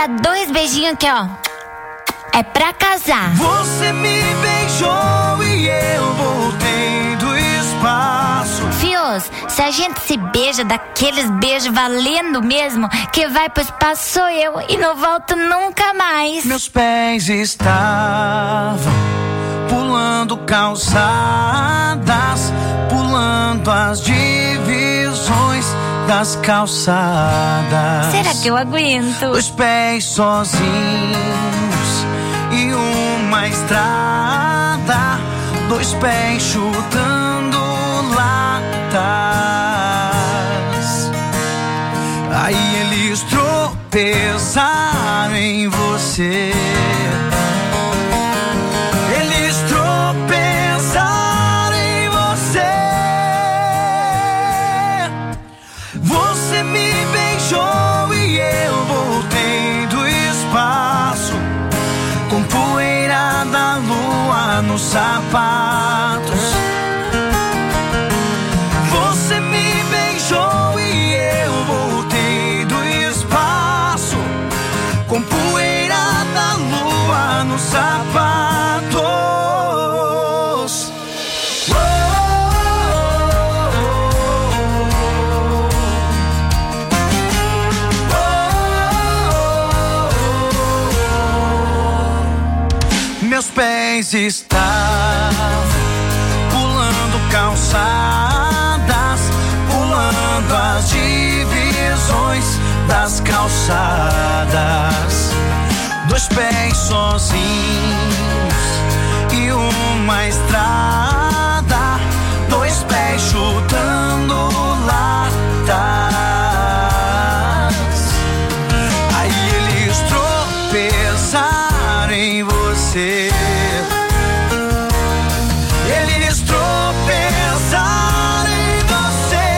2 beijinhos aqui, ó. É pra casar. Você me beijou e eu voltei do espaço. Fios, se a gente se beija daqueles beijos valendo mesmo, que vai pro espaço sou eu e não volto nunca mais. Meus pés estavam pulando calçadas, pulando as divisões das calçadas. Será que eu aguento? Os pés sozinhos e uma estrada, 2 pés chutando latas. Aí eles tropeçaram em você. Eles tropeçaram em você. Você me beijou e eu voltei do espaço, com poeira da lua nos sapatos. Você me beijou e eu voltei do espaço, com poeira da lua nos sapatos. Meus pés estavam pulando calçadas, pulando as divisões das calçadas. 2 pés sozinhos e uma estrada, 2 pés chutando latas. Aí eles tropeçaram em você. Eles tropeçaram em você.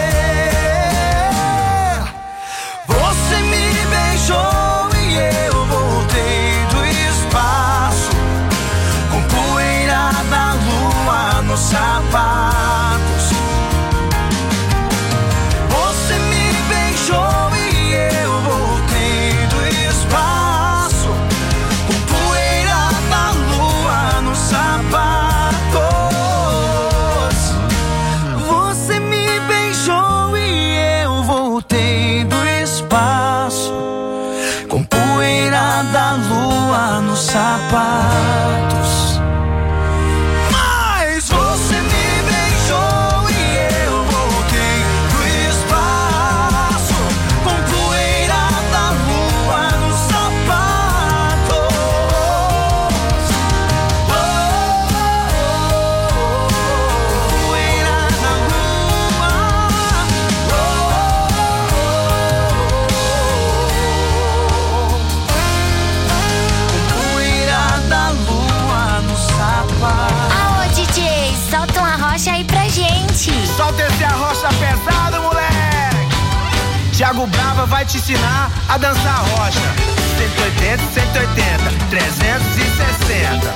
Você me beijou e eu voltei do espaço, com poeira da lua nos sapatos. Você me beijou e eu voltei do espaço, com poeira da lua nos sapatos. Você me beijou e eu voltei do espaço, com poeira da lua nos sapatos. Mas você me beijou e eu voltei do espaço, com poeira da lua nos sapatos. Poeira da lua. Com poeira da lua nos sapatos. Aô, DJ, solta uma rocha aí pra gente. Solta esse arrocha pesado, moleque. Thiago Brava vai te ensinar a dançar rocha. 180, 180, 360.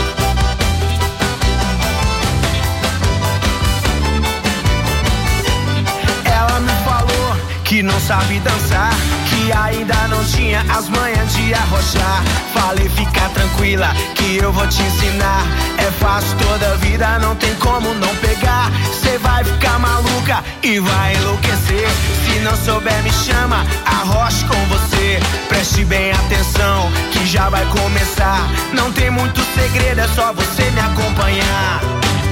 Ela me falou que não sabe dançar, que ainda não tinha as manhas de arrochar. Falei, fica tranquila que eu vou te ensinar. É fácil toda a vida, não tem como não pegar. Cê vai ficar maluca e vai enlouquecer. Se não souber me chama, arroche com você. Preste bem atenção que já vai começar. Não tem muito segredo, é só você me acompanhar.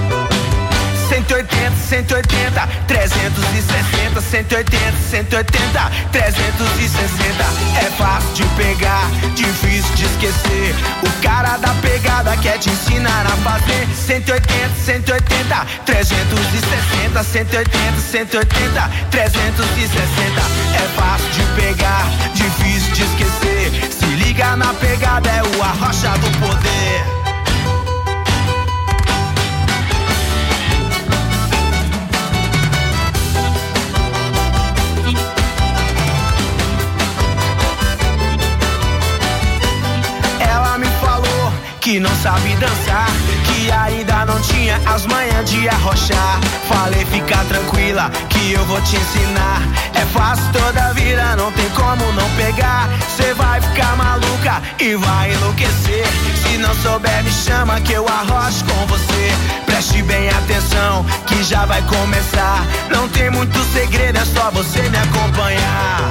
180, 180, 360, 180, 180, 360. É fácil de pegar, difícil de esquecer. O cara da pegada quer te ensinar a fazer. 180, 180, 360, 180, 180, 360. É fácil de pegar, difícil de esquecer. Se liga na pegada, é o arrocha do poder. que não sabe dançar, que ainda não tinha as manhas de arrochar. Falei, fica tranquila que eu vou te ensinar. É fácil toda a vida, não tem como não pegar. Cê vai ficar maluca e vai enlouquecer. Se não souber me chama que eu arrocho com você. Preste bem atenção que já vai começar. Não tem muito segredo, é só você me acompanhar.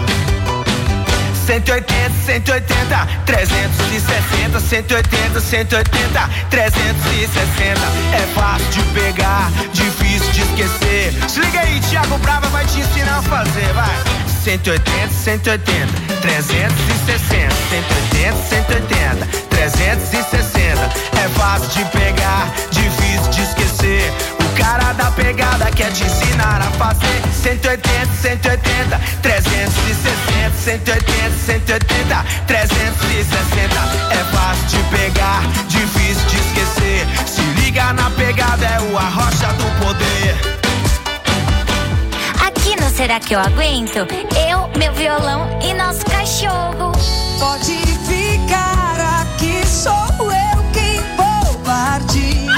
180, 180, 360, 180, 180, 360. É fácil de pegar, difícil de esquecer. Se liga aí, Thiago Brava vai te ensinar a fazer, vai. 180, 180, 360, 180, 180, 360. É fácil de pegar, difícil de esquecer. O cara da pegada quer te ensinar a fazer. 180, 180, 360, 180, 180, 360. É fácil de pegar, difícil de esquecer. Se liga na pegada, é o Arrocha do Poder. Aqui no Será Que Eu Aguento? Eu, meu violão e nosso cachorro. Pode ficar aqui, sou eu quem vou partir.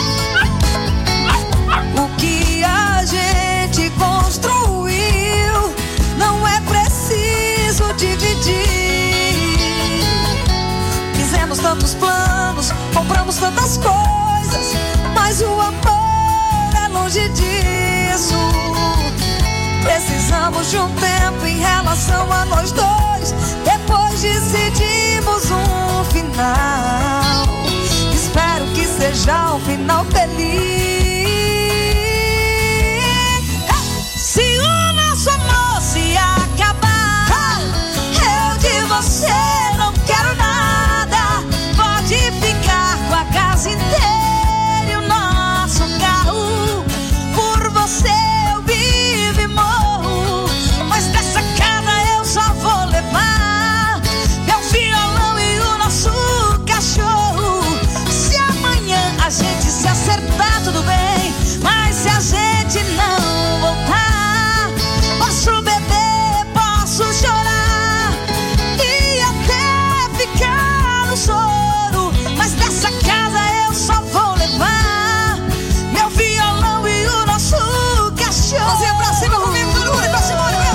O que a gente construiu não é preciso dividir. Fizemos tantos planos, compramos tantas coisas, mas o amor é longe disso. Precisamos de um tempo em relação a nós dois. Depois decidimos um final. Espero que seja um final feliz. Se o nosso amor se acabar, eu de você não quero nada. Pode ficar com a casa inteira e o nosso carro. Por você eu vivo e morro, mas dessa casa eu só vou levar meu violão e o nosso cachorro. Se amanhã a gente se acertar, tudo bem, mas se a gente não voltar, posso beber, posso chorar e até ficar no choro, mas dessa casa eu só vou levar meu violão e o nosso cachorro. Mãozinha pra cima comigo, todo mundo pra cima, olha,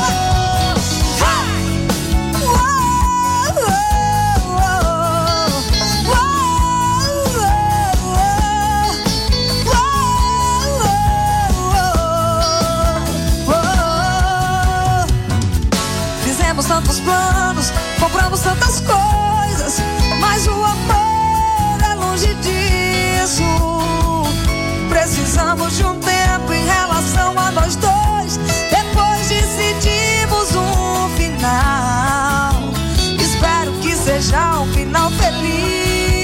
fizemos tantos planos, compramos tantas coisas, mas o amor é longe disso. Precisamos de um tempo em relação a nós dois. Depois decidimos um final. Espero que seja um final feliz.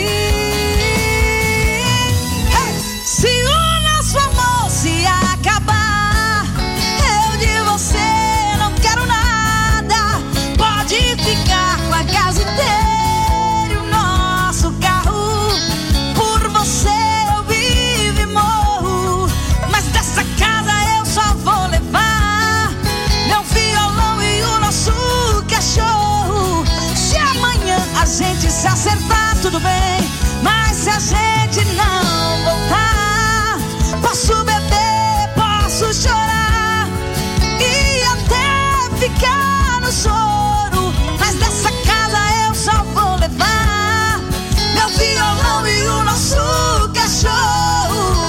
Se o nosso amor se acabar, eu de você não quero nada. Pode ficar com a casa inteira e o nosso carro. Por você eu vivo e morro, mas dessa casa eu só vou levar meu violão e o nosso cachorro. Se amanhã a gente se acertar, tudo bem, mas se a gente não voltar, posso beber, posso chorar e até ficar no choro, mas dessa casa eu só vou levar meu violão e o nosso cachorro.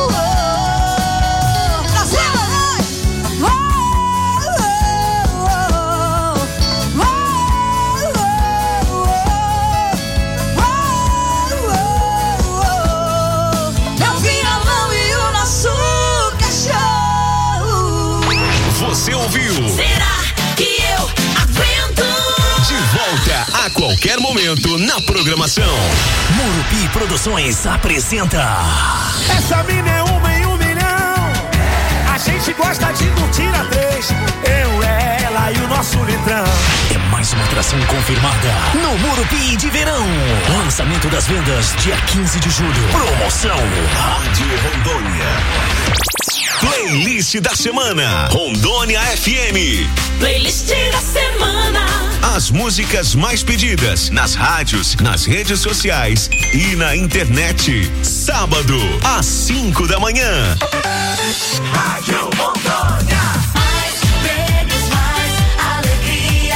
Meu violão e o nosso cachorro. Você ouviu? Será que eu aguento? De volta a qualquer momento na programação. Murupi Produções apresenta Essa mina é uma em 1 milhão. A gente gosta de curtir a 3. Eu, ela e o nosso litrão. É mais uma atração confirmada no Murupi de Verão. Lançamento das vendas dia 15 de julho. Promoção Rádio Rondônia. Playlist da semana. Rondônia FM. Playlist da semana. As músicas mais pedidas nas rádios, nas redes sociais e na internet. Sábado, às 5 da manhã. Rádio Rondônia. Mais prêmios, mais alegria.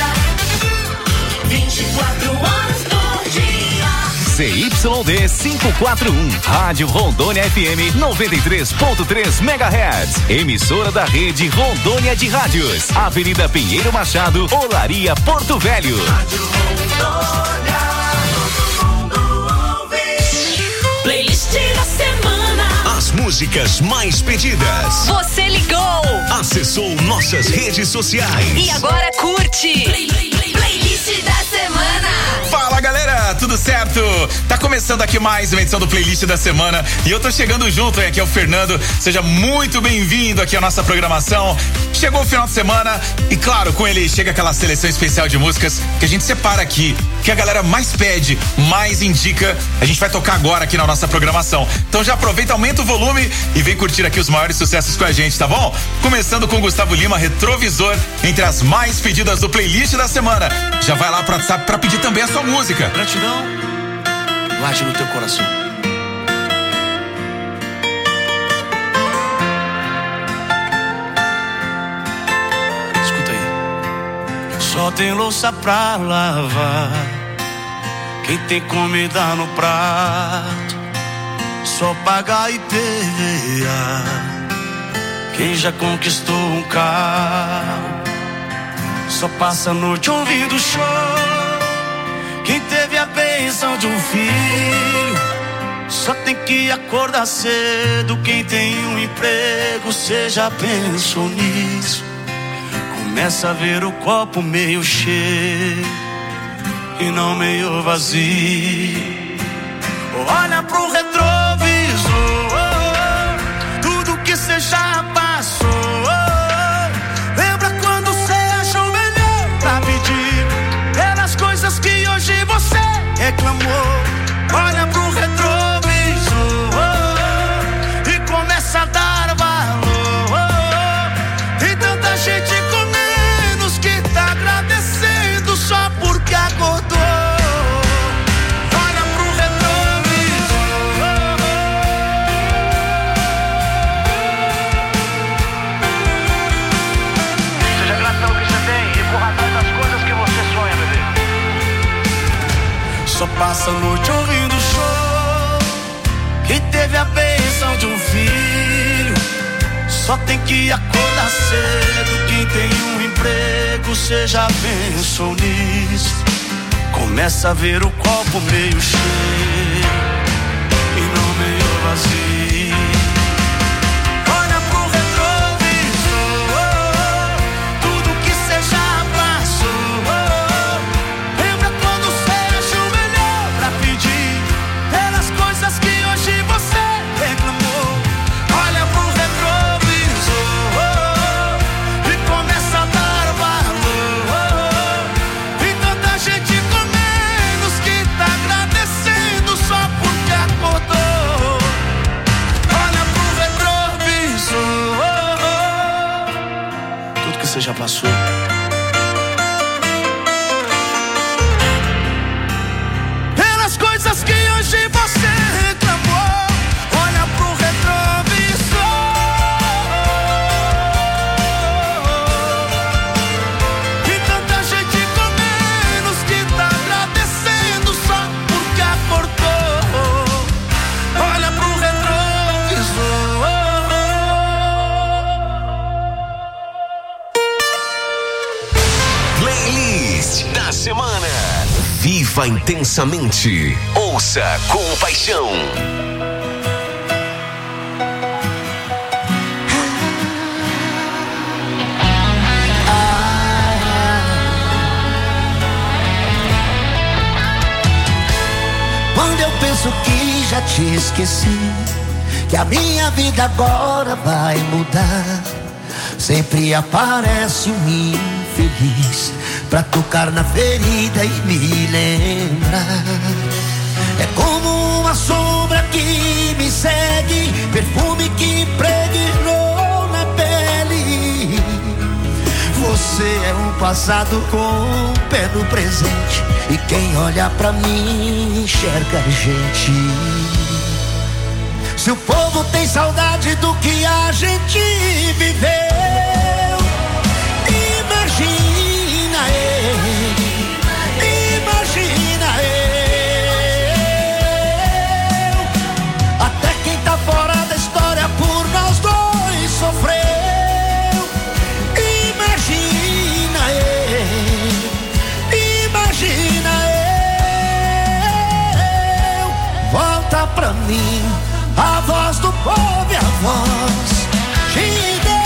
24 horas por dia. CYD 541, Rádio Rondônia FM 93.3 MHz. Emissora da rede Rondônia de Rádios. Avenida Pinheiro Machado, Olaria, Porto Velho. Rádio Rondônia, todo mundo ouve. Playlist da semana. As músicas mais pedidas. Você ligou. Acessou nossas redes sociais. E agora curte. Playlist da semana. Fala galera, tudo certo? Tá começando aqui mais uma edição do Playlist da Semana e eu tô chegando junto, aqui é o Fernando, seja muito bem-vindo aqui à nossa programação. Chegou o final de semana e claro, com ele chega aquela seleção especial de músicas que a gente separa aqui, que a galera mais pede, mais indica, a gente vai tocar agora aqui na nossa programação. Então já aproveita, aumenta o volume e vem curtir aqui os maiores sucessos com a gente, tá bom? Começando com Gustavo Lima, Retrovisor, entre as mais pedidas do Playlist da Semana. Já vai lá pro WhatsApp pra pedir também a sua música. Gratidão late no teu coração. Escuta aí. Só tem louça pra lavar, quem tem comida no prato, só pagar IPVA, quem já conquistou um carro, só passa a noite ouvindo show, quem teve a bênção de um filho, só tem que acordar cedo. Quem tem um emprego, cê já pensou nisso? Começa a ver o copo meio cheio e não meio vazio. Olha pro retrovisor, tudo que cê já passou. Lembra quando cê achou melhor pra pedir pelas coisas que hoje você reclamou? Olha pro retrovisor e começa a dar valor. Tem tanta gente com menos que tá agradecendo só porque acordou. Olha pro retrovisor. Seja grato pelo que você tem e corra atrás das coisas que você sonha, bebê. Só passa a noite ouvindo show, quem teve a bênção de um filho, só tem que acordar cedo. Quem tem um emprego, cê já pensou nisso? Começa a ver o copo meio cheio e não meio vazio. Olha pro retrovisor, tudo que cê já passou. Lembra quando cê achou melhor pra pedir pelas coisas que hoje você reclamou? Olha pro retrovisor e começa a dar valor. Tem tanta gente com menos que tá agradecendo só porque acordou. Olha pro retrovisor, tudo que você já passou. Pelas coisas que hoje você reclamou. Olha pro retrovisor. E tanta gente com menos que tá agradecendo só porque acordou. Olha pro retrovisor. Playlist da Semana. Viva intensamente. Ouça com paixão. Quando eu penso que já te esqueci, que a minha vida agora vai mudar, sempre aparece um infeliz pra tocar na ferida e me lembrar. É como uma sombra que me segue, perfume que impregnou na pele. Você é um passado com o pé no presente. E quem olha pra mim enxerga a gente. Se o povo tem saudade do que a gente viveu, imagina eu. Até quem tá fora da história por nós dois sofreu. Volta pra mim a voz do povo e a voz de Deus.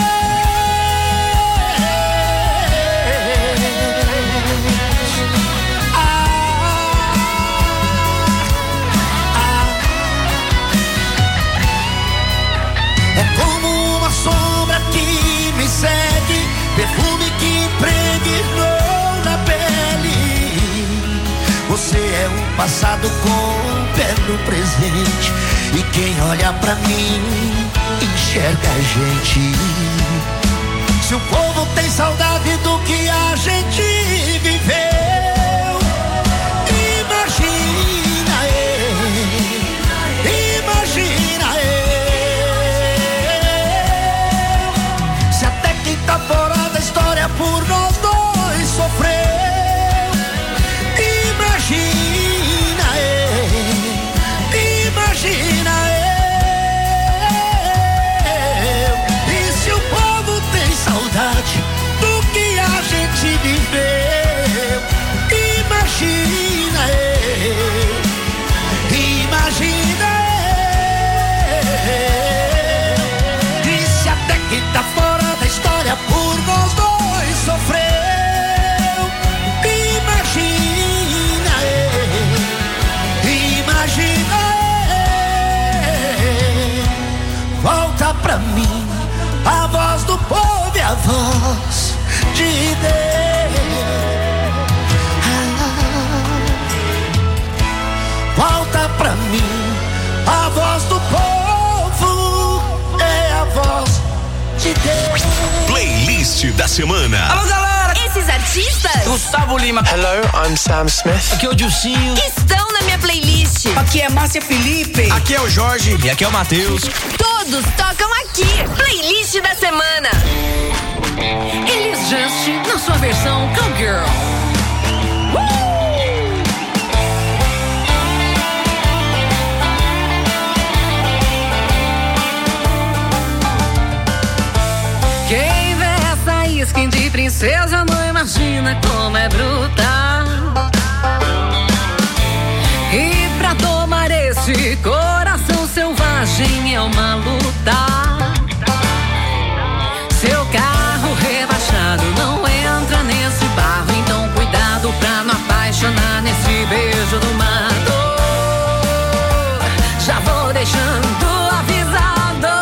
É como uma sombra que me segue, perfume que impregnou na pele. Você é um passado com o pé no presente. E quem olha pra mim enxerga a gente. Se o povo tem saudade do que a gente viveu, imagina eu. Se até quem tá fora da história por nós dois sofreu. Imagina eu. E se o povo tem saudade do que a gente viveu, imagina eu. E se até quem tá fora da história por nós dois sofreu, imagina volta pra mim a voz do povo e a voz de Deus. Volta pra mim a voz do povo é a voz de Deus. Playlist da semana. Alô, galera! Esses artistas? Gustavo Lima. Hello, I'm Sam Smith. Aqui é o Dilcinho. Estão na minha playlist. Aqui é Márcia Felipe. Aqui é o Jorge. E aqui é o Matheus. Todos tocam aqui. Playlist da semana. Elis Just na sua versão Cowgirl. Quem vê essa skin de princesa não imagina como é bruta. E pra tomar esse coração selvagem é uma luta. Seu carro rebaixado não entra nesse barro, então cuidado pra não apaixonar nesse beijo do mato. Já vou deixando avisado.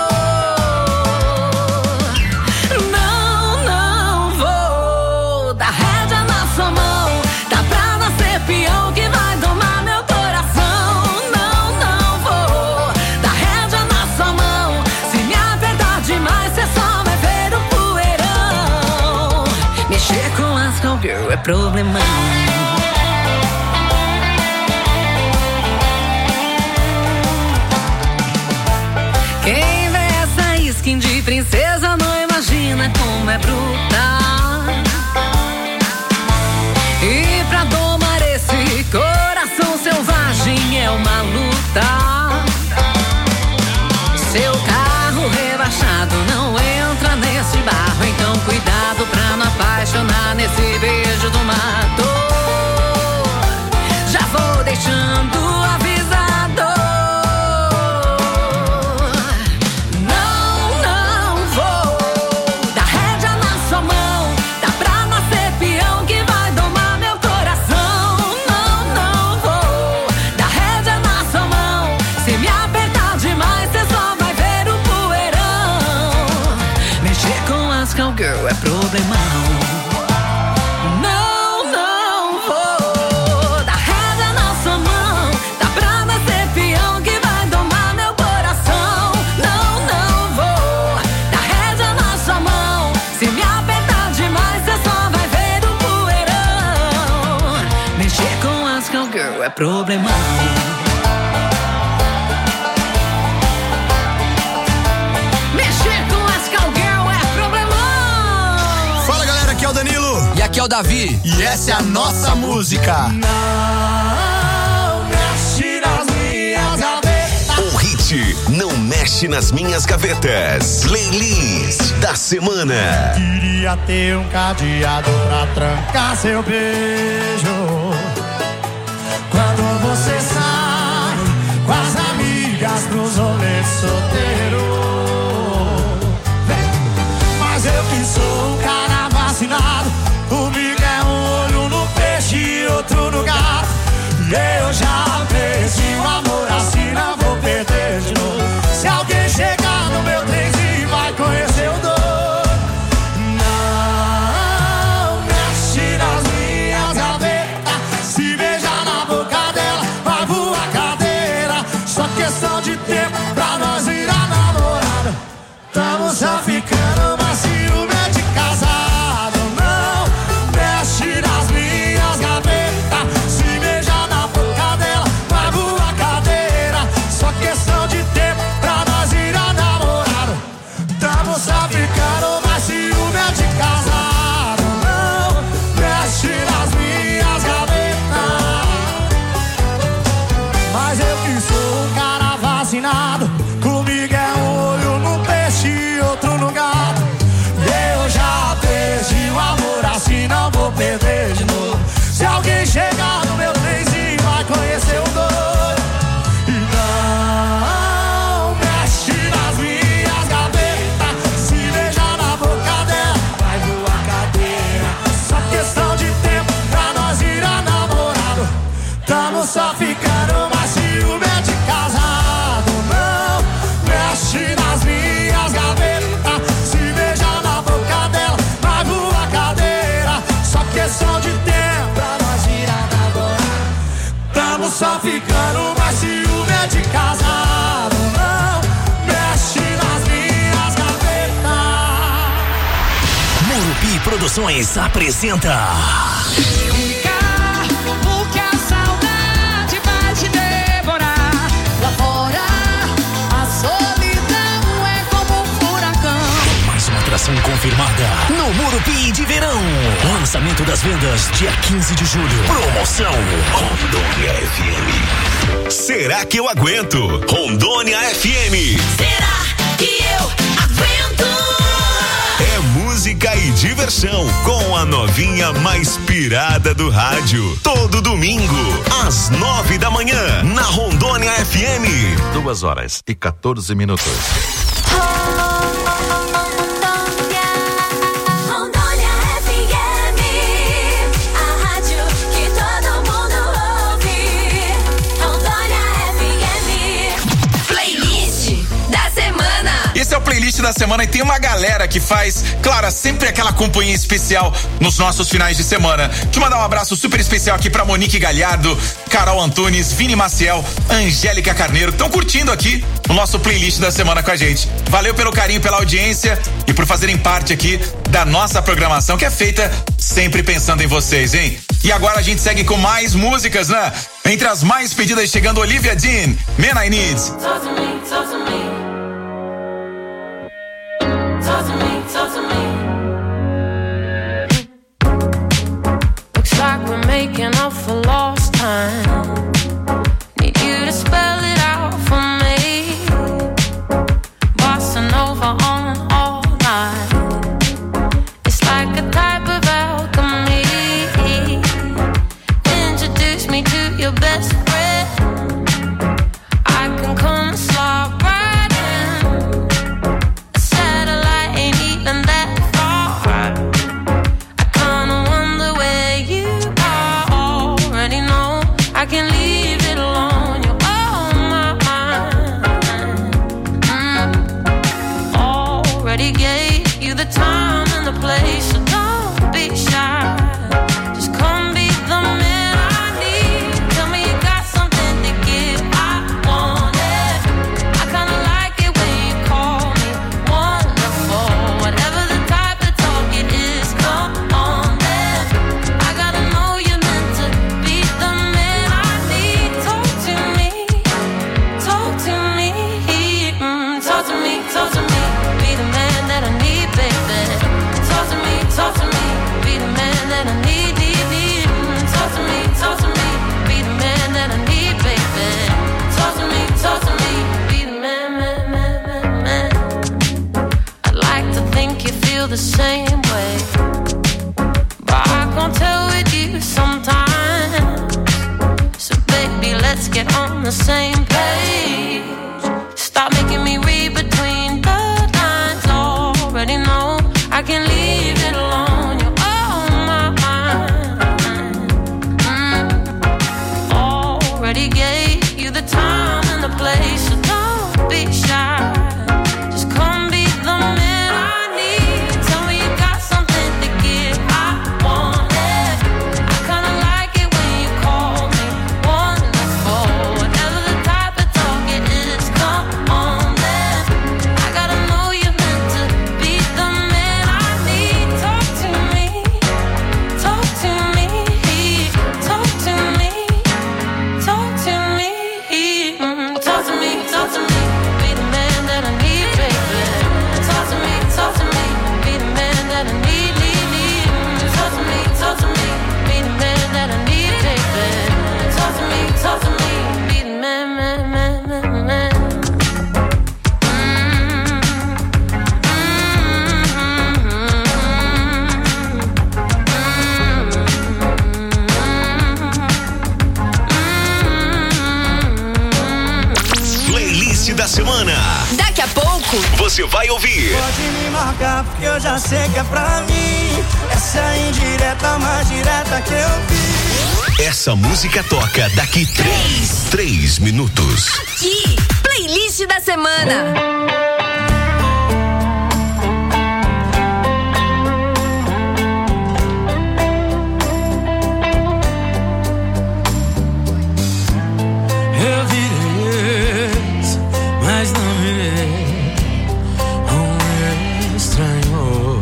Não vou dar rédea na sua mão. Tá pra nascer peão que vai domar meu coração. Não vou dar rédea na sua mão. Se me apertar demais, cê só vai ver o poeirão. Mexer com as cowgirl é problemão. Quem vê essa skin de princesa não imagina como é bruta. E pra domar esse coração selvagem é uma luta. Seu carro rebaixado não entra nesse barro, então cuidado pra não apaixonar nesse beijo do mato. Já vou deixando avisado. Não vou dar rédea na sua mão. Tá pra nascer peão que vai domar meu coração. Não vou dar rédea na sua mão. Se me apertar demais, cê só vai ver o poeirão. Mexer com as cowgirl é problemão. Se me apertar demais, cê só vai cowgirl é problemão. Mexer com as cowgirl é problemão. Fala galera, aqui é o Danilo. E aqui é o Davi. E essa é a nossa música. Não mexe nas minhas gavetas. O hit Não Mexe nas Minhas Gavetas. Playlist da semana. Queria ter um cadeado pra trancar seu beijo. Quando você sai com as amigas pros rolês solteiro. Mas eu que sou um cara vacinado. Comigo é um olho no peixe e outro no gato. E eu já perdi o amor assim, não vou perder de novo. Se alguém chegar no meu trenzinho vai conhecer o dono. Não mexe nas minhas gavetas. Se beijar na boca dela vai voar cadeira. Só questão de tempo pra nós virar namorada. Tamo só ficando, mas ciúme é de casado. Não mexe nas minhas gavetas. Se beijar na boca dela vai voar cadeira. Só questão de tempo pra nós virar namorado. Tamo só ficando, mas ciúme é de casado. Não mexe nas minhas gavetas. Mas eu que sou um cara vacinado. Comigo é um olho no peixe e outro no gato. E eu já perdi o amor assim, não vou perder de novo. Se alguém chegar no meu trenzinho vai conhecer o doido. E não mexe nas minhas gavetas. Se beijar na boca dela vai voar cadeira. Só questão de tempo pra nós virar namorado. Tamo só ficando, mas ciúme é de casado. Não mexe nas minhas gavetas. Se beijar na boca dela vai voar cadeira. Só questão de tempo pra nós virar namorado. Tamo só ficando, mas ciúme é de casado. Não mexe nas minhas gavetas. Murupi Produções apresenta Porque a saudade vai te devorar. Lá fora, a solidão é como um furacão. mais uma atração confirmada no Murupi de Verão. Lançamento das vendas dia 15 de julho. Promoção Rondônia FM. Será que eu aguento? Rondônia FM. Será que eu aguento? É música e diversão com a novinha mais pirada do rádio. Todo domingo, às 9 da manhã, na Rondônia FM. 2h14. Rondônia FM, a rádio que todo mundo ouve. Rondônia FM, Playlist da semana. Esse é o playlist da semana e tem uma galera que faz, claro, sempre aquela companhia especial nos nossos finais de semana. Deixa eu mandar um abraço super especial aqui pra Monique Galhardo, Carol Antunes, Vini Maciel, Angélica Carneiro, que estão curtindo aqui o nosso playlist da semana com a gente. Valeu pelo carinho, pela audiência e por fazerem parte aqui da nossa programação, que é feita sempre pensando em vocês, hein? E agora a gente segue com mais músicas, né? Entre as mais pedidas chegando Olivia Dean, Man I Need. talk to me, talk to me. Talk to me, talk to me. Looks like we're making up for lost time. Need you to spell it out for me. Bossa Nova on all night. It's like a type of alchemy. Introduce me to your best friend. I can come and slide right in. A satellite ain't even that far. I kinda wonder where you are. Already know I can leave it alone. You're on my mind. Already gave you the time and the place, so don't be shy. Just come be the man I need. Tell me you got let's get on the same page. Stop making me read between the lines. Already know I can leave it alone. You're on my mind. Already gave you the time and the place, so don't be shy. Just come be the man I need. Tell me you got something to give. I want it. I kinda like it when you call me wonderful. Whatever the type of talk it is, come on then. I gotta know you're meant to be the man I need. Talk to me, talk to me, talk to me, talk to me, talk to me, talk to me. Be the man that I need, baby. Talk to me, be the man that I need, need. Talk to me, be the man that I need, baby. Talk to me, be the man, man, man, man, man. Playlist da semana. Daqui a pouco Você vai ouvir. Pode me marcar porque eu já sei que é pra mim. Essa é indireta, mais direta que eu vi. Essa música toca daqui 3 minutos. aqui, Playlist da semana. Mas não virei um estranho.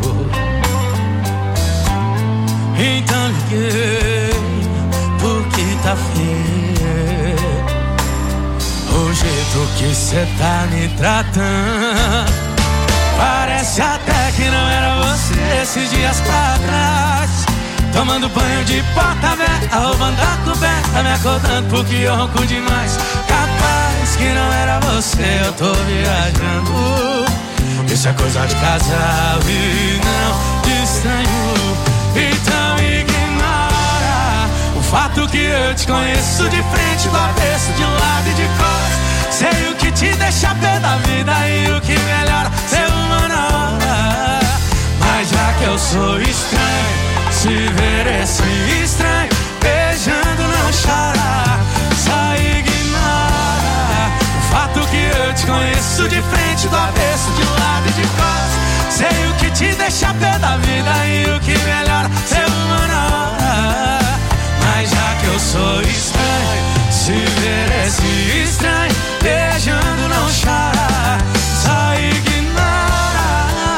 Então liguei porque tá feio o jeito que cê tá me tratando. Parece até que não era você esses dias pra trás. Tomando banho de porta aberta, roubando a coberta, me acordando porque eu ronco demais. Capaz que não era você, eu tô viajando. Isso é coisa de casal e não de estranho. Então ignora o fato que eu te conheço de frente, do avesso, de lado e de costas. Sei o que te deixa pé da vida e o que melhora ser uma hora. Mas já que eu sou estranho, se ver esse estranho beijando não chora. Só ignora o fato que eu te conheço de frente, do avesso, de lado e de costas. Sei o que te deixa pé da vida e o que melhora ser humano. Mas já que eu sou estranho, se ver esse estranho beijando não chora. Só ignora,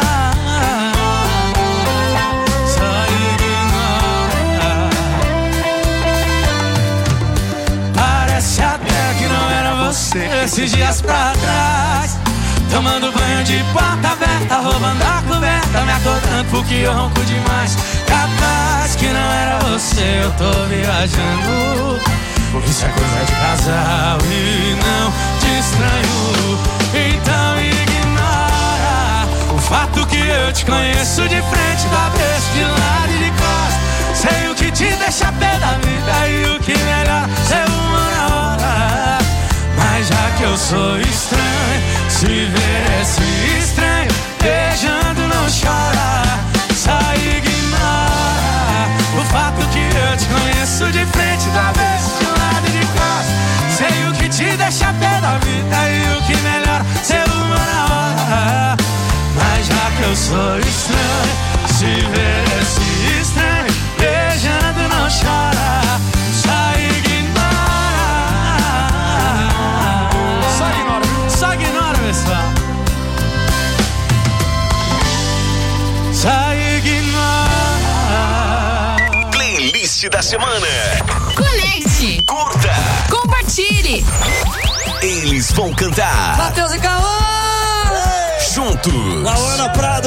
só ignora. Parece até que não era você esses dias pra trás. Tomando banho de porta aberta, roubando a coberta, me acordando porque eu ronco demais. Capaz que não era você, eu tô viajando. Isso é coisa de casal e não de estranho. Então ignora o fato que eu te conheço de frente, do avesso, de lado e de costas. Sei o que te deixa pé da vida e o que melhor ser uma hora. Mas já que eu sou estranho, se ver esse estranho beijando não chora. Só ignora o fato que eu te conheço de frente, do avesso, de lado e de costas. Sei o que te deixa pé da vida e o que melhor ser uma hora. Mas já que eu sou estranho, se ver esse estranho beijando não chora. Só ignora. Só ignora, pessoal. Só ignora. Playlist da semana. Conecte, Curta, compartilhe. eles vão cantar Matheus e Cauã. juntos. Ana Prado.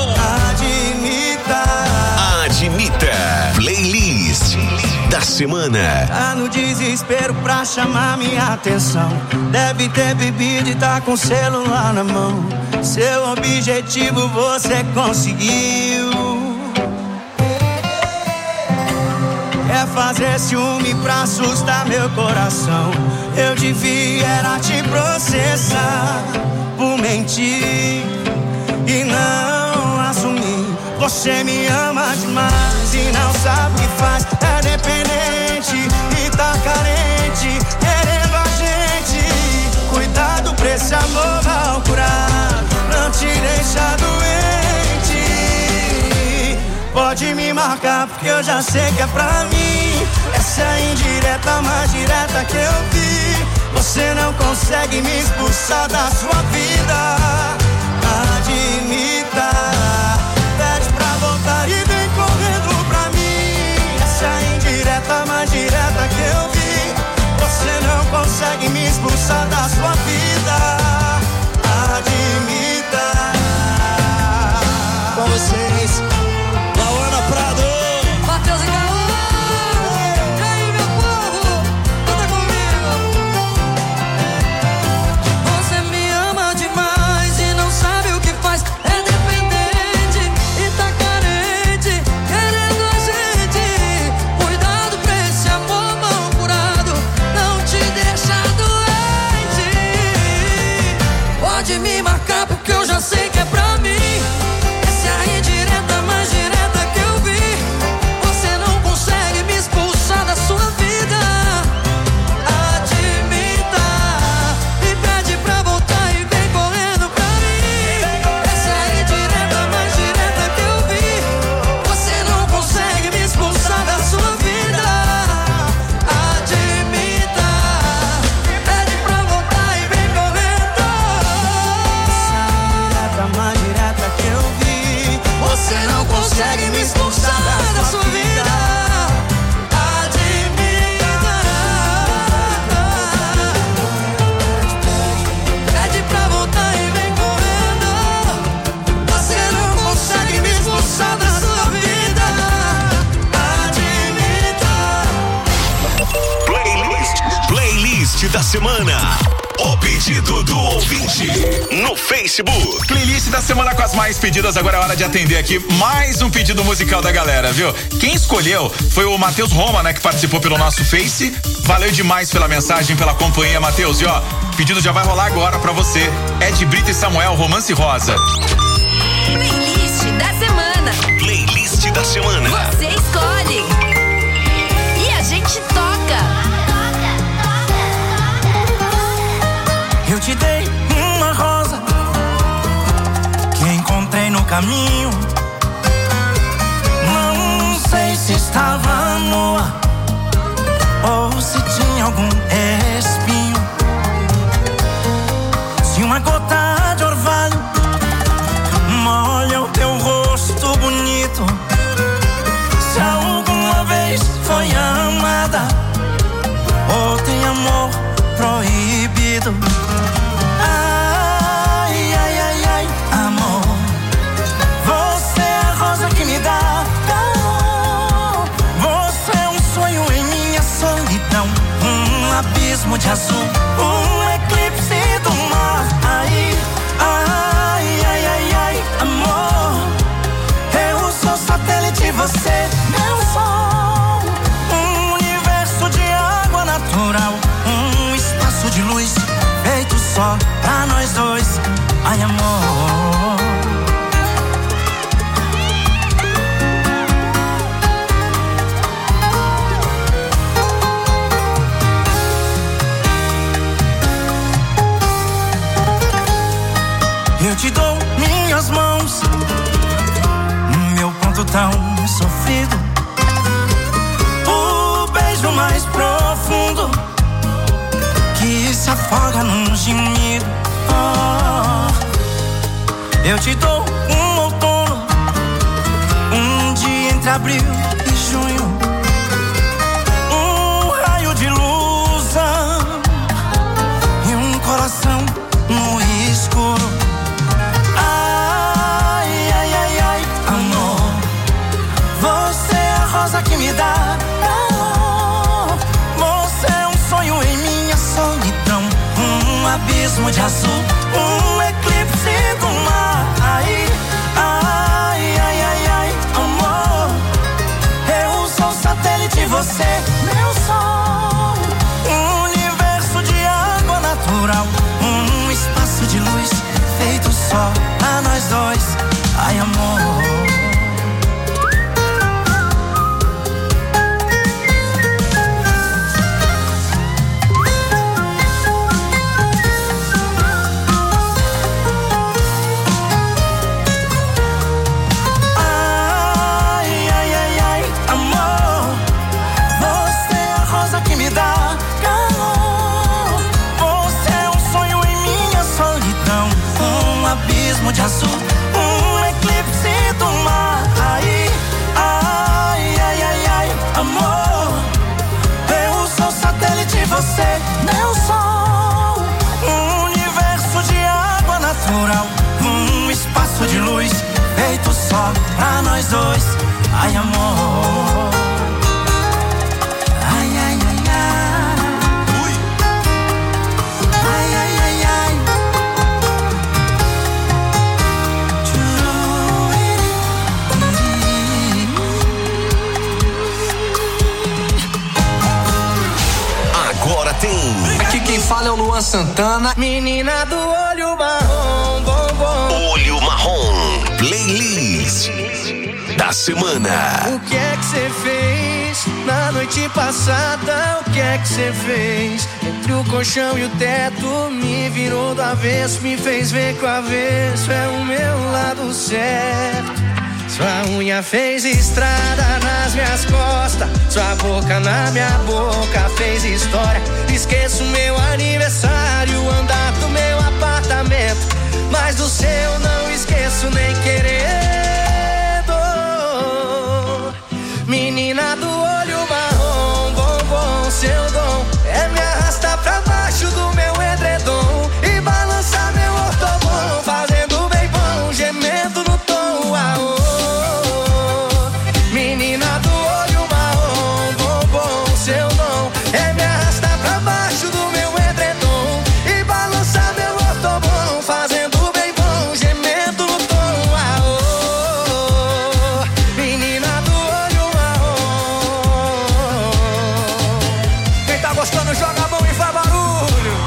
Admita. Playlist da semana. Tá no desespero pra chamar minha atenção. Deve ter bebido e tá com o celular na mão. Seu objetivo você conseguiu. Quer fazer ciúme pra assustar meu coração. Eu devia era te processar por mentir e não assumir. Você me ama demais e não sabe o que faz. É dependente e tá carente, querendo a gente. Cuidado pra esse amor mal curado não te deixa doente. Pode me marcar porque eu já sei que é pra mim. Essa é a indireta mais direta que eu vi. Você não consegue me expulsar da sua vida. Admita. Pede pra voltar e vem correndo pra mim. Essa é a indireta mais direta que eu vi. Você não consegue me expulsar da sua vida. Admita. Com vocês, Lauana Prado, Matheus e Gaú. E aí, meu povo, canta comigo. Você me ama demais e não sabe o que faz. É dependente e tá carente, querendo a gente. Cuidado pra esse amor mal curado não te deixa doente. Pode me marcar porque eu já sei que é pra mim. Essa é a indireta mais direta que eu vi. Você não consegue me expulsar da sua vida. Admita e pede pra voltar e vem correndo pra mim. Essa é a indireta mais direta que eu vi. Você não consegue me expulsar da sua vida. Admita e pede pra voltar e vem correndo. indireta mais direta que eu vi. Você não consegue me expulsar da sua vida. Admita. Pede pra voltar e vem correndo. Você não consegue me expulsar da sua vida. Admita. Playlist da semana. O pedido do ouvinte no Facebook. Playlist da semana com as mais pedidas. Agora é hora de atender aqui mais um pedido musical da galera, viu? Quem escolheu foi o Matheus Roma, né? Que participou pelo nosso Face. Valeu demais pela mensagem, pela companhia, Matheus. E ó, o pedido já vai rolar agora pra você. Ed Brito e Samuel, Romance Rosa. Playlist da semana. Playlist da semana. Você escolhe. E a gente toca. Eu te dei uma rosa que encontrei no caminho. Não sei se estava nua ou se tinha algum espinho. Se uma gota de orvalho molha o teu rosto bonito. Se alguma vez foi amada ou tem amor proibido. Ai, ai, ai, ai, amor, você é a rosa que me dá calor. Você é um sonho em minha solidão, um abismo de azul, um eclipse do mar. Ai, ai, ai, ai, ai, amor, eu sou satélite, você meu sol. Um universo de água natural, um espaço de luz feito só pra nós dois. Ai, amor. Eu te dou minhas mãos, meu ponto tão sofrido, o beijo mais profundo que se afoga num gemido. Oh, eu te dou um outono, um dia entre abril e junho, um raio de luz e um coração no escuro. Ai, ai, ai, ai, amor, você é a rosa que me dá calor. Você é um sonho em minha solidão, um abismo de azul, um eclipse do mar. Ai, ai, ai, ai, ai, amor, eu sou satélite, você Ai, amor. Ai, ai, ai, ai. Ui. Ai, ai, ai, ai. Agora tem. Aqui quem fala é o Luan Santana. Menina do olho marrom, bom, bom. Olho Marrom, playlist da semana. O que é que você fez na noite passada? O que é que você fez? Entre o colchão e o teto, me virou do avesso, me fez ver que o avesso é o meu lado certo. Sua unha fez estrada nas minhas costas, sua boca na minha boca fez história. Esqueço meu aniversário, o andar do meu apartamento, mas do seu não esqueço nem querendo. Menina do olho marrom, bom, bom, seu dom é me arrastar pra baixo do meu edredom e balançar meu ortobom, fazendo bem bom, gemendo no tom, aô. Menina do olho marrom, bom, bom, seu dom é me arrastar pra baixo do meu edredom e balançar meu ortobom, fazendo bem bom, gemendo no tom, aô. Menina do olho marrom. Quem tá gostando joga a mão e faz barulho.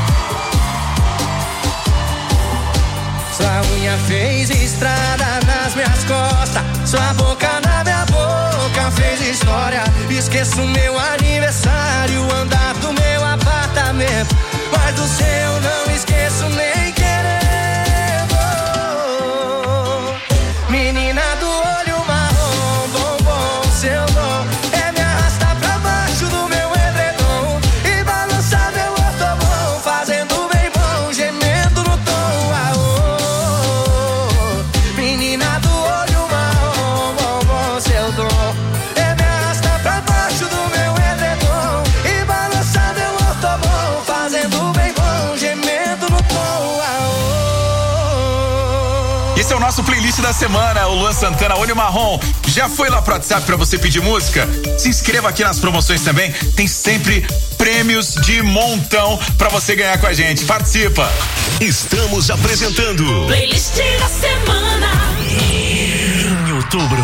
Sua unha fez estrada nas minhas costas, sua boca na minha boca fez história. Esqueço meu aniversário, o andar do meu apartamento, mas do seu não esqueço nem querendo. Menina do olho marrom, bom, bom, seu dom é me arrastar pra baixo do meu edredom e balançar meu ortobom, fazendo bem bom, gemendo no tom, aô. Menina do olho marrom, bom, bom, seu dom é me arrastar pra baixo do meu edredom e balançar meu ortobom, fazendo bem bom, gemendo no tom, aô. Esse é o nosso playlist da semana, o Luan Santana, Olho Marrom. Já foi lá pro WhatsApp pra você pedir música? Se inscreva aqui nas promoções também, tem sempre prêmios de montão pra você ganhar com a gente. Participa! Estamos apresentando Playlist da semana. Em outubro,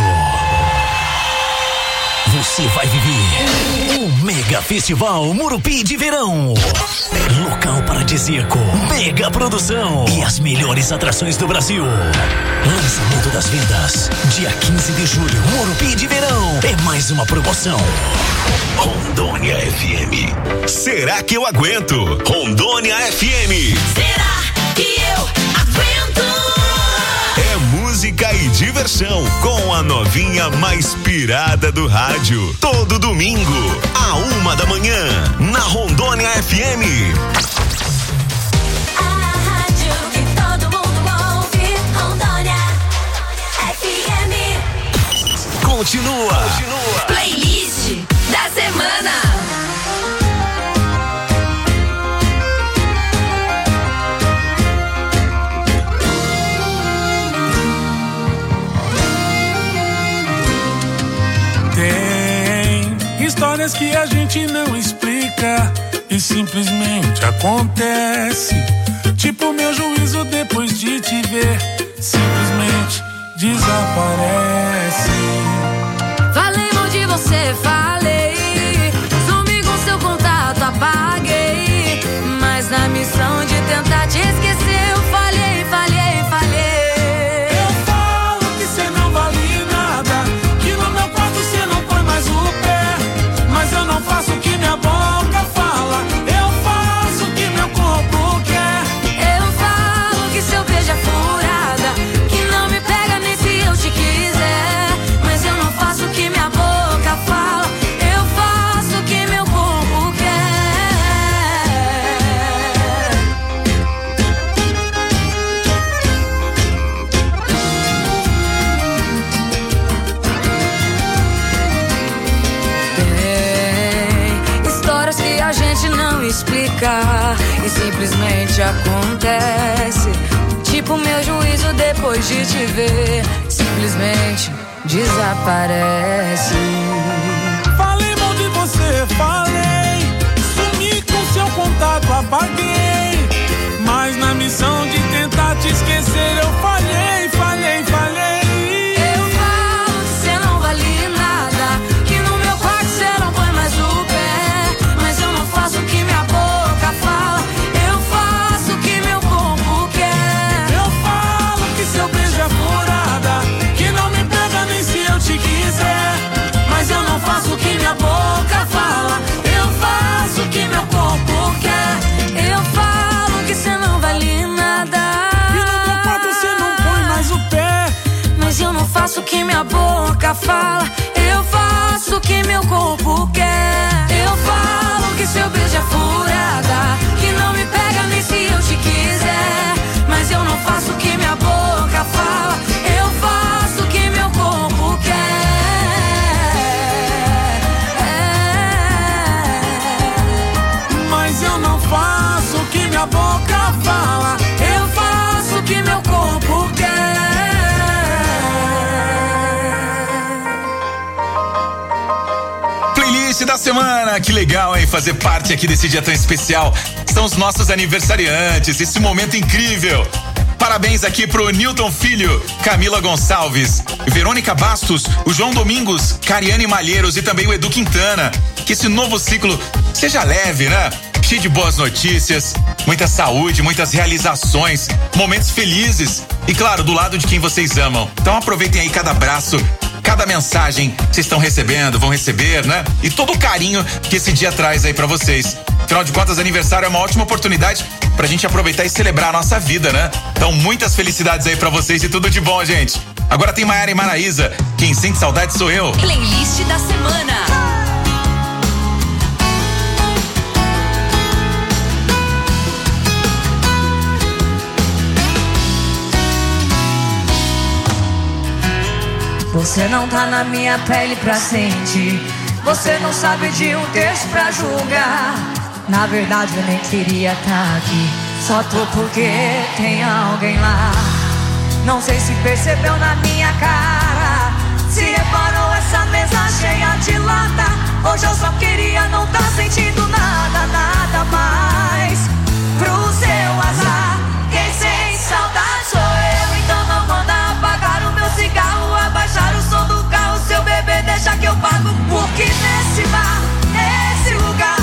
você vai viver o Mega Festival Murupi de Verão. Local paradisíaco, mega produção e as melhores atrações do Brasil. Lançamento das vendas, dia 15 de julho, Murupi de Verão. É mais uma promoção. Rondônia FM. Será que eu aguento? Rondônia FM. Será que eu aguento? É música e diversão com a novinha mais pirada do rádio. Todo domingo, à 1h, na Rondônia FM. A rádio que todo mundo ouve, Rondônia FM. Continua. Playlist da semana. Tem histórias que a gente não explica e simplesmente acontece. Tipo meu juízo depois de te ver, simplesmente desaparece. Falei mal de você, falei. Sumi com seu contato, apaguei. Mas na missão de tentar te esquecer, eu falhei, falhei, falhei. Eu falo que cê não vale nada, que no meu quarto cê não põe mais o pé. Mas eu não faço o que minha boca fala, eu faço o que meu corpo quer. Eu falo que seu beijo é furada, que não me pega nem se eu te quiser. Mas eu não faço o que minha boca fala, eu faço o que meu corpo quer. Tem histórias que a gente não explica e simplesmente acontece. Tipo meu juízo depois de te ver, simplesmente desaparece. Falei mal de você, falei. Sumi com seu contato, apaguei. Mas na missão de tentar te esquecer eu falhei, falhei, falhei. Eu falo que cê não vale nada, que no meu quarto cê não põe mais o pé. Mas eu não faço o que minha boca fala, eu faço o que meu corpo quer. Eu falo que seu beijo é furada, que não me pega nem se eu te quiser. Mas eu não faço o que minha boca fala, eu faço o que meu corpo quer. Eu falo que cê não vale nada, e no meu quarto cê não põe mais o pé. mas eu não faço o que minha boca fala, eu faço o que meu corpo quer. Eu falo que seu beijo é furada, que não me pega nem se eu te quiser. Mas eu não faço o que minha boca fala, eu faço o que meu corpo quer. Mas eu não faço o que minha boca fala, eu faço o que meu corpo quer. Playlist da semana, que legal, hein? Fazer parte aqui desse dia tão especial. São os nossos aniversariantes, esse momento incrível. Parabéns aqui pro Newton Filho, Camila Gonçalves, Verônica Bastos, o João Domingos, Cariane Malheiros e também o Edu Quintana. Que esse novo ciclo seja leve, né? Cheio de boas notícias, muita saúde, muitas realizações, momentos felizes e, claro, do lado de quem vocês amam. Então aproveitem aí cada abraço, cada mensagem que vocês estão recebendo, vão receber, né? E todo o carinho que esse dia traz aí pra vocês. Afinal de contas, aniversário é uma ótima oportunidade pra gente aproveitar e celebrar a nossa vida, né? Então, muitas felicidades aí pra vocês e tudo de bom, gente. Agora tem Maiara e Maraísa. Quem sente saudade sou eu. Playlist da semana. Você não tá na minha pele pra sentir, você não sabe de um texto pra julgar. Na verdade eu nem queria tá aqui, só tô porque tem alguém lá. Não sei se percebeu na minha cara, se reparou essa mesa cheia de lata. Hoje eu só queria não tá sentindo nada, nada mais. Pro seu azar, quem sente saudade sou eu. Então não manda apagar o meu cigarro, abaixar o som do carro, seu bebê deixa que eu pago. Porque nesse bar, nesse lugar,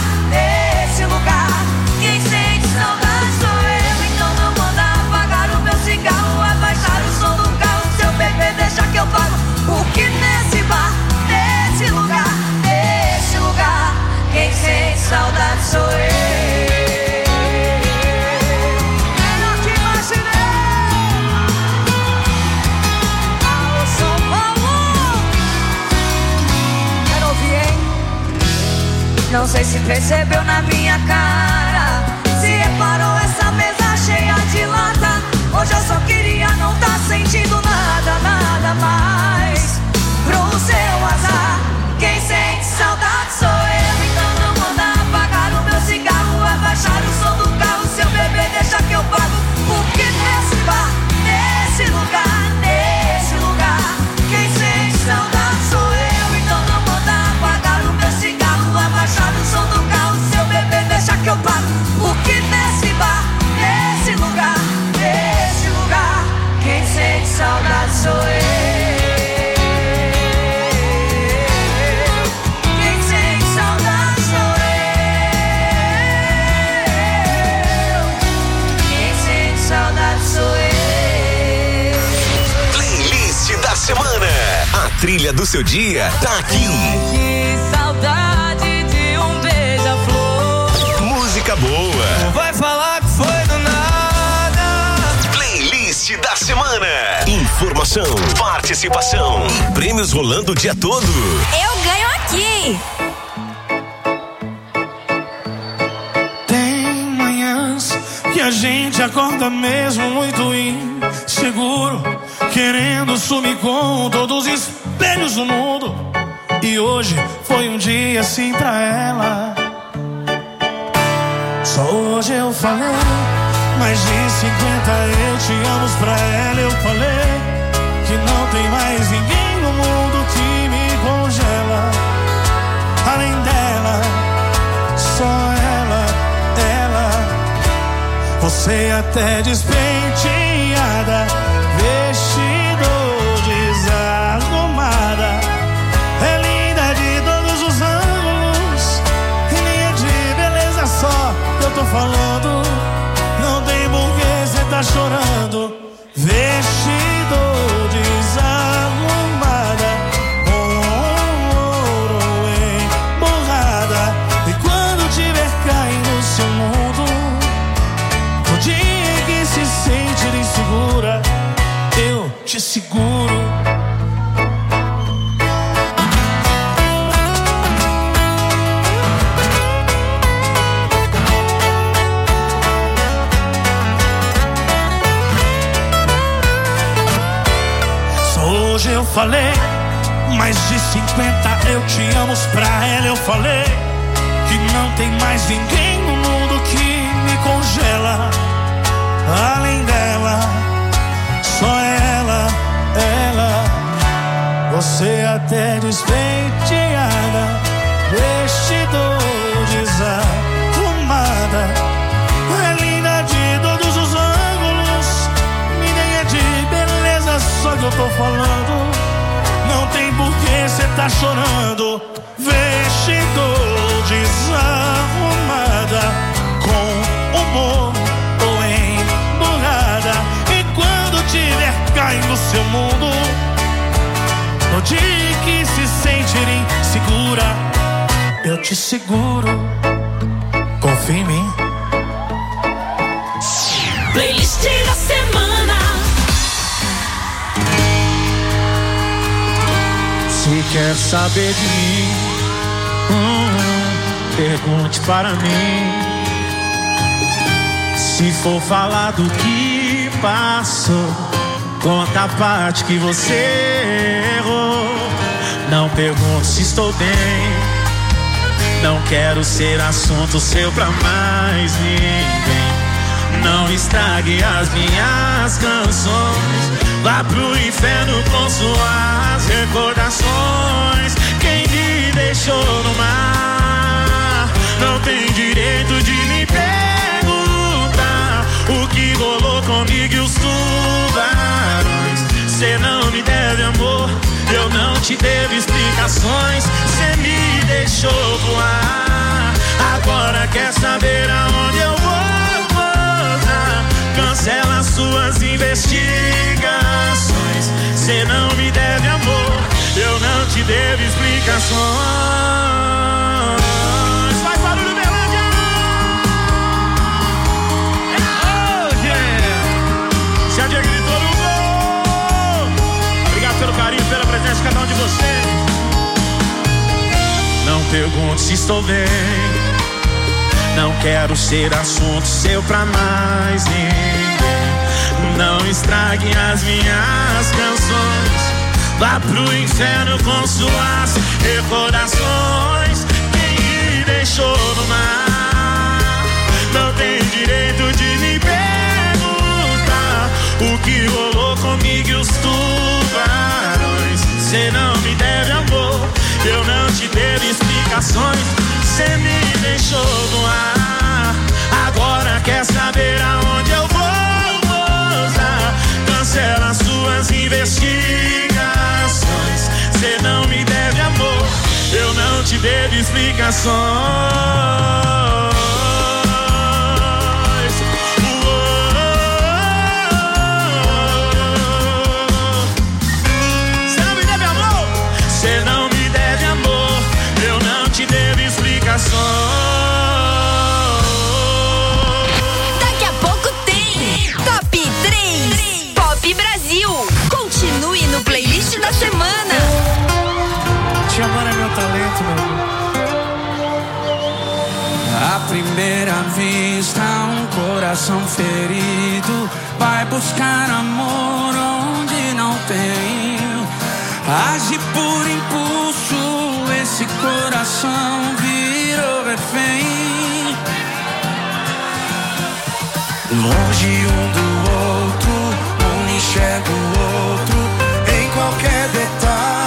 quem sente saudade sou eu. Então não manda apagar o meu cigarro, abaixar o som do carro, seu bebê deixa que eu pago. Porque nesse bar, nesse lugar, quem sente saudade sou eu. Não sei se percebeu na minha cara, se reparou essa mesa cheia de lata. Hoje eu só queria não tá sentindo nada, nada mais. Pro seu azar, quem sente saudade sou eu. Então não manda apagar o meu cigarro, abaixar o som do carro, seu bebê deixa que eu pago. Porque nesse bar, nesse lugar, quem sente saudade sou eu. Então não manda apagar o meu cigarro, abaixar o som do carro, seu bebê deixa que eu pago. Porque nesse bar, nesse lugar, quem sente saudade sou eu. Quem sente saudade sou eu. Quem sente saudade sou eu. Playlist da semana. A trilha do seu dia tá aqui. Que saudade de um beija-flor. Música boa. Vai falar que foi do nada. Playlist da semana. Informação, participação e prêmios rolando o dia todo. Eu ganho aqui. Tem manhãs que a gente acorda mesmo muito inseguro, querendo sumir com todos os espelhos do mundo. E hoje foi um dia assim pra ela. Só hoje eu falei mais de 50 eu te amo pra ela. Eu falei que não tem mais ninguém no mundo que me congela. Além dela, só ela. Você até despenteada, vestido desarrumada, é linda de todos os ângulos, e nem é de beleza só que eu tô falando. Não tem porquê cê tá chorando. Vestido desarrumada, ouro emborrada, e quando tiver caindo seu mundo, no dia que se sentir insegura, eu te seguro. Hoje eu falei mais de 50 eu te amo pra ela. Eu falei que não tem mais ninguém no mundo que me congela. Além dela, só ela. Você até despenteada, vestido desarrumada, é linda de todos os ângulos, nem é de beleza só que eu tô falando. Não tem porquê cê tá chorando. Vestido desarrumada, com humor ou emburrada, e quando tiver caindo seu mundo, no dia que se sentir insegura, eu te seguro. Confia em mim. Playlist da semana. Se quer saber de mim, pergunte para mim. Se for falar do que passou, conta a parte que você errou. Não pergunte se estou bem, não quero ser assunto seu pra mais ninguém. Não estrague as minhas canções, vá pro inferno com suas recordações. Quem me deixou no mar não tem direito de me perguntar o que rolou comigo e os tubarões. Cê não me deve amor, eu não te devo explicações. Cê me deixou voar, agora quer saber aonde eu vou. Cancela suas investigações. Cê não me deve amor, eu não te devo explicações. Faz barulho, Berlândia! Oh, yeah! Se a Diego gritou no gol. Obrigado pelo carinho, pela presença de cada um de vocês. Não pergunte se estou bem, não quero ser assunto seu pra mais ninguém. Não estrague as minhas canções, vá pro inferno com suas recordações. Quem me deixou no mar não tem direito de me perguntar o que rolou comigo e os tubarões. Cê não me deve amor, eu não te devo explicações. Cê me deixou no ar, agora quer saber aonde eu vou. Cancela suas investigações. Cê não me deve amor, eu não te devo explicações. Cê não me deve amor, cê não me deve amor, eu não te devo explicações. Daqui a pouco tem Top 3 Pop Brasil. Continue no Playlist da semana. Te amar é meu talento, meu amor. À primeira vista, um coração ferido vai buscar amor onde não tem. Age por impulso, esse coração virou refém. Longe um do outro, um enxerga o outro em qualquer detalhe.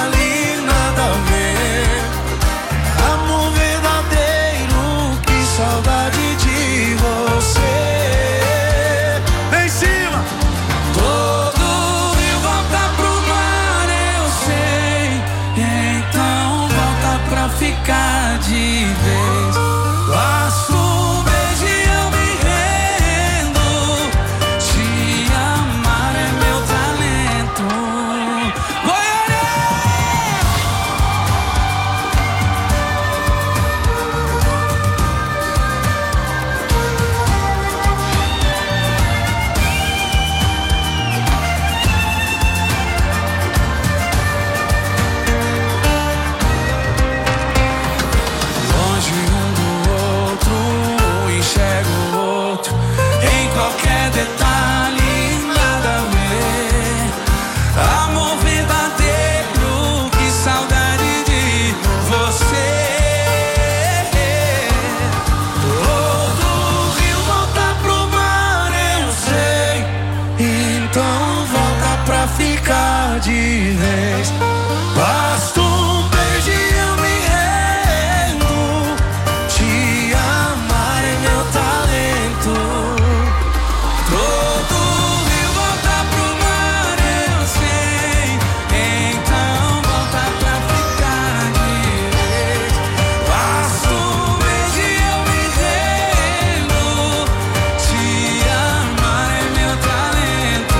de vez. Basta um beijo e eu me rendo. Te amar é meu talento. Todo rio volta pro mar, eu sei. Então volta pra ficar de vez. Basta um beijo e eu me rendo. Te amar é meu talento.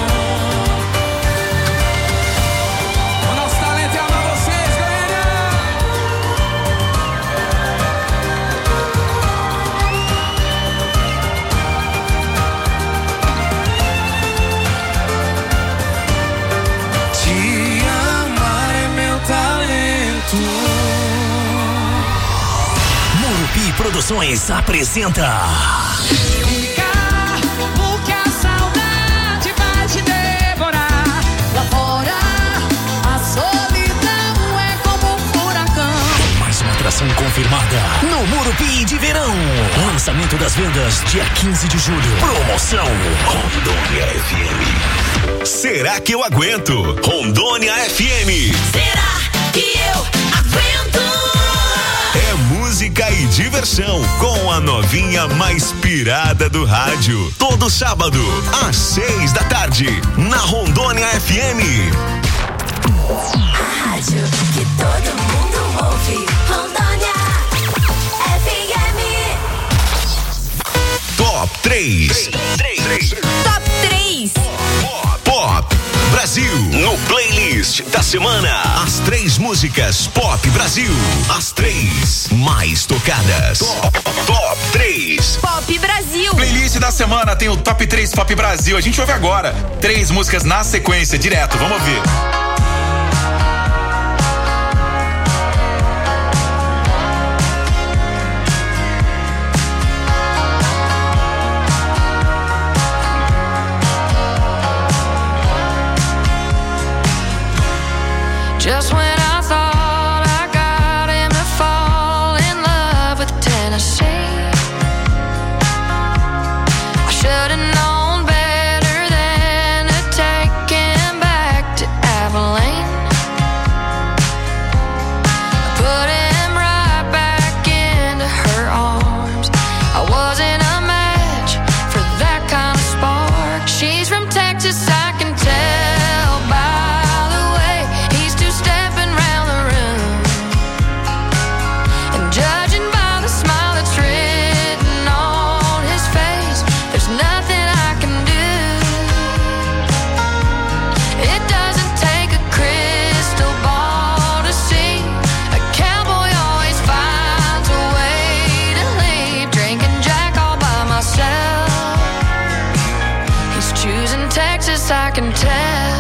O nosso talento é amar vocês, galera. Te amar é meu talento. Murupi Produções apresenta Ficar, porque a saudade vai te devorar. Lá fora, a solidão é como um furacão. mais uma atração confirmada no Murupi de Verão. Lançamento das vendas dia 15 de julho. Promoção Rondônia FM. Será que eu aguento? Rondônia FM. Será que eu aguento? É música e diversão com a novinha mais pirada do rádio. Todo sábado, às 6 da tarde, na Rondônia FM. A rádio que todo mundo ouve. Rondônia FM. Top 3. Top 3. Pop Brasil. No playlist da semana, as 3 músicas Pop Brasil. As 3 mais tocadas. Top 3. Pop Brasil. Playlist da semana tem o Top 3 Pop Brasil. A gente ouve agora 3 músicas na sequência, direto. Vamos ouvir. Just when I thought I got him to fall in love with Tennessee, I should've known better than to take him back to Abilene. I put him right back into her arms. I wasn't a match for that kind of spark. She's from Texas, I can tell by the way he's two-stepping round the room. And judging by the smile that's written on his face, there's nothing I can do. It doesn't take a crystal ball to see a cowboy always finds a way to leave. Drinking Jack all by myself. He's choosing Texas, I can tell.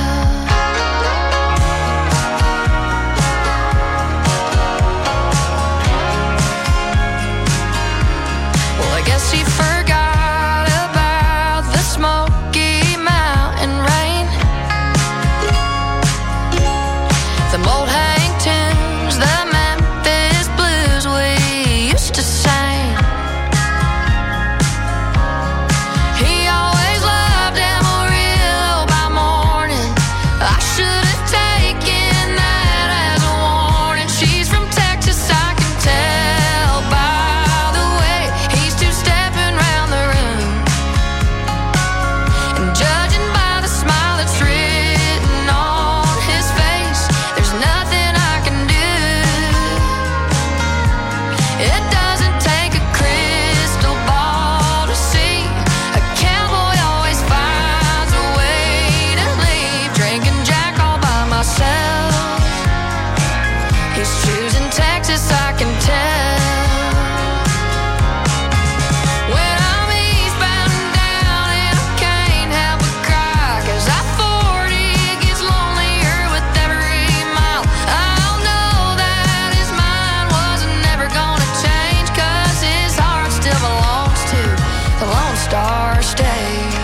Well, I guess he forgot about the Smoky Mountain rain. The old hang tunes, the Memphis blues we used to sing. He always loved Amarillo by morning. I should have taken that as a warning. She's from Texas, I can tell by the way he's two-stepping round the room. And judging by the smile that's written on his face, there's nothing I can do. It doesn't take a crystal ball to see a cowboy always finds a way to leave. Drinking Jack all by myself. He's choosing Texas, I can tell. When I'm eastbound and down and I can't help but cry, 'cause I-40 gets lonelier with every mile. I'll know that his mind wasn't never gonna change, 'cause his heart still belongs to the Lone Star State.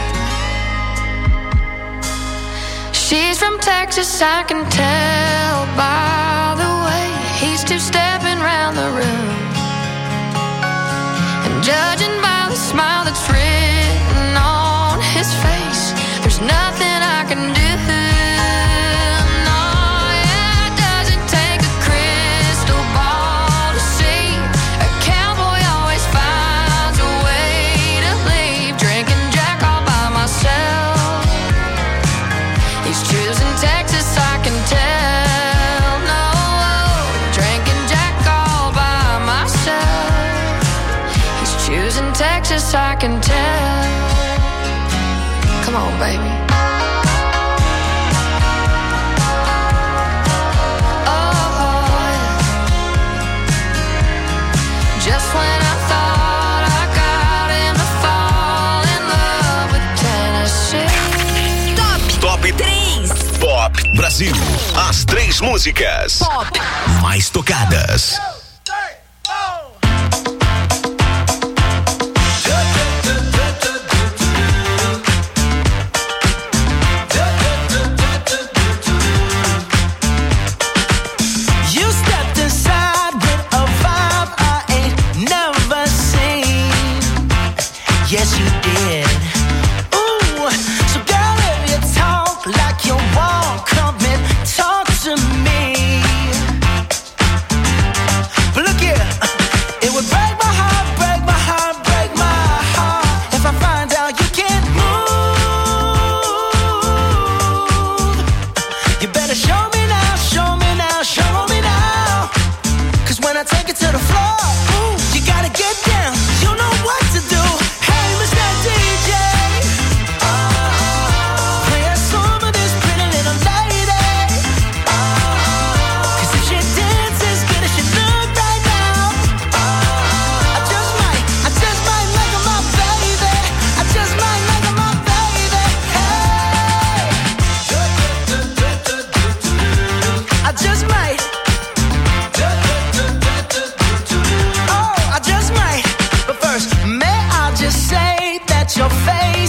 She's from Texas, I can tell by the way he's two-stepping round the room. And judging by the smile that's written on his face, there's nothing I can do. anxious, I can tell. Come on, baby. Just when I thought I got him to fall in love with Tennessee. Top 3 Pop Brasil. As 3 músicas Pop mais tocadas. Yes, you did. Ooh, so girl, if you talk like you walk, come and talk to me. But look here, it would break my heart, break my heart, break my heart if I find out you can't move. You better show me now, show me now, show me now. 'Cause when I take it to the floor, ooh, you gotta get down. You know what to do. Your face